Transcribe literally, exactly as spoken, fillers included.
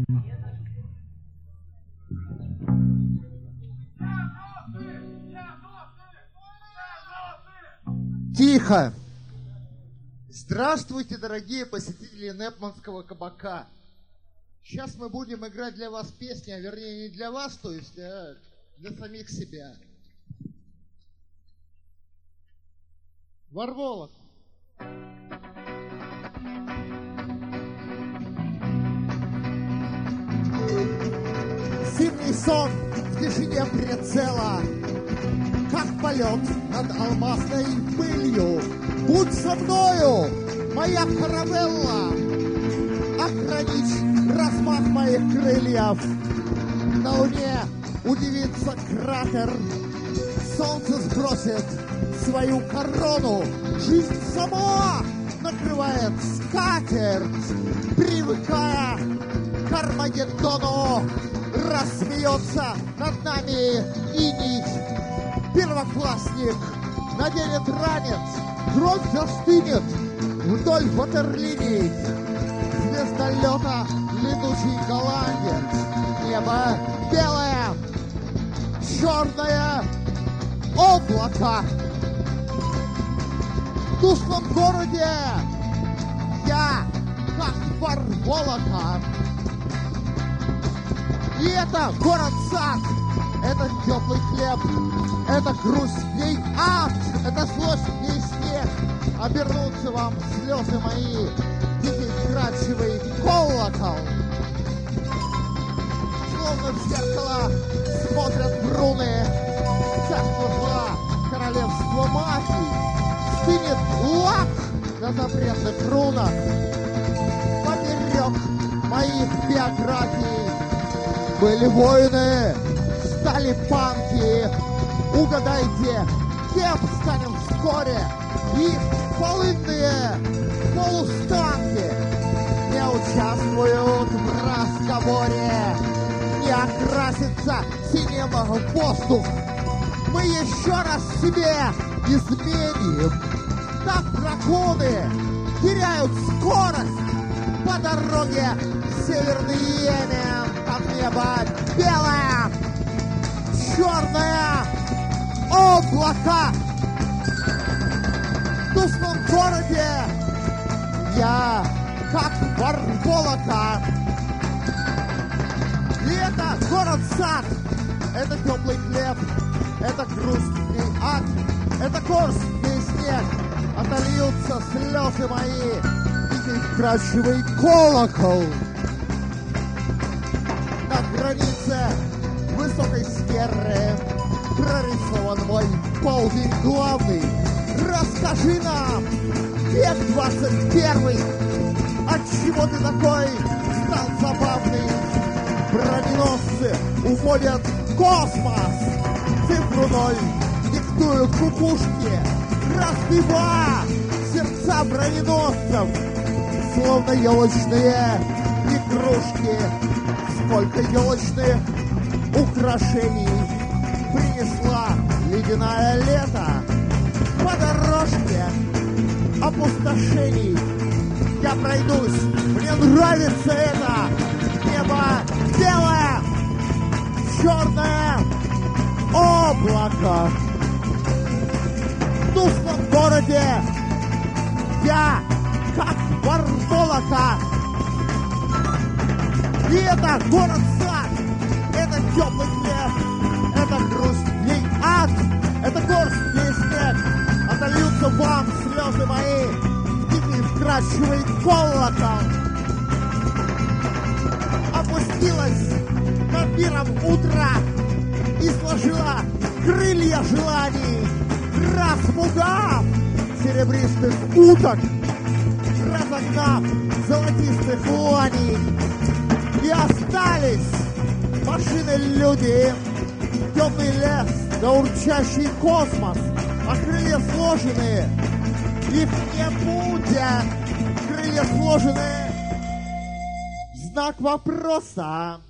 Тихо! Здравствуйте, дорогие посетители Непманского кабака. Сейчас мы будем играть для вас песни, а вернее не для вас, то есть, а для самих себя. Ворволок. Зимний сон в тишине прицела, как полет над алмазной пылью. Будь со мною, моя каравелла, охранить размах моих крыльев. На луне удивится кратер, солнце сбросит свою корону, жизнь сама накрывает скатерть, привыкая к Армагеддону, рассмеется над нами иней. Первоклассник наденет ранец, кровь застынет вдоль ватерлиний. Звездолета летучий голландец, небо белое, черное облако. В тусклом городе я как ворволока. И это город-сад, это теплый хлеб, это грусть в ней ад, это злость в ней снег. Обернутся вам слезы мои, дикий вкрадчивый колокол. Словно в зеркало смотрят вруны, царство зла, королевство мафии. Стынет лак на запретных рунах. Поперек моих биографий были воины, стали панки. Угадайте, кем станем вскоре? Их полынные полустанки не участвуют в разговоре, не окрасится синим в воздух. Мы еще раз себе изменим. Так драконы теряют скорость по дороге в Северный Йемен. От неба белое, черное облако. В тусклом городе я как ворволока. И это город-сад, это теплый хлеб, это грусть и ад, это горсть и снег. Отольются слезы мои, дикий вкрадчивый колокол. На границе высокой сферы прорисован мой полдень главный. Расскажи нам, век двадцать первый, отчего ты такой стал забавный? Броненосцы уводят космос, цифру ноль диктуют кукушки, разбива сердца броненосцев, словно елочные игрушки. Сколько елочных украшений принесла ледяное лето по дорожке опустошений. Я пройдусь, мне нравится это. Небо белое, черное облако. В тусклом городе я как ворволока. И это город-сад, это теплый хлеб, это грусть, ей ад, это горсть, ей снег. Отольются вам слезы мои, дикий вкрадчивый колокол. Опустилась над миром утра и сложила крылья желаний, распугав серебристых уток, разогнав золотистых ланей. И остались машины-люди, темный лес, да урчащий космос, а крылья сложены, их не будет. Крылья сложены, знак вопроса.